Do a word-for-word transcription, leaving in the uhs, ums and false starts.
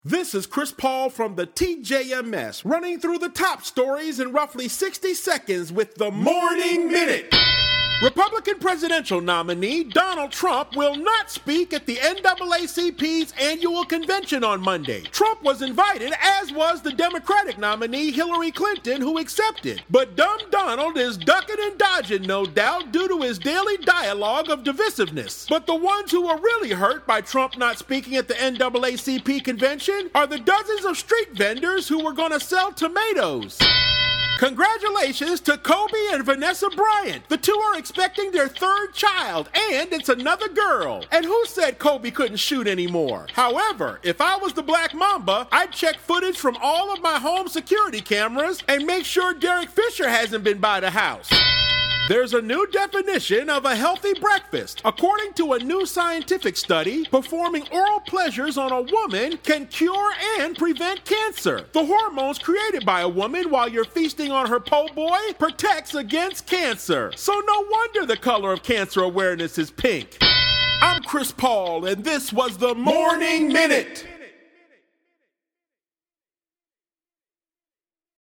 This is Chris Paul from the T J M S, running through the top stories in roughly sixty seconds with the Morning Minute. Republican presidential nominee Donald Trump will not speak at the N double A C P's annual convention on Monday. Trump was invited, as was the Democratic nominee Hillary Clinton, who accepted. But dumb Donald is ducking and dodging, no doubt, due to his daily dialogue of divisiveness. But the ones who are really hurt by Trump not speaking at the N double A C P convention are the dozens of street vendors who were going to sell tomatoes. Congratulations to Kobe and Vanessa Bryant. The two are expecting their third child, and it's another girl. And who said Kobe couldn't shoot anymore? However, if I was the Black Mamba, I'd check footage from all of my home security cameras and make sure Derek Fisher hasn't been by the house. There's a new definition of a healthy breakfast. According to a new scientific study, performing oral pleasures on a woman can cure and prevent cancer. The hormones created by a woman while you're feasting on her po' boy protects against cancer. So no wonder the color of cancer awareness is pink. I'm Chris Paul, and this was the Morning Minute.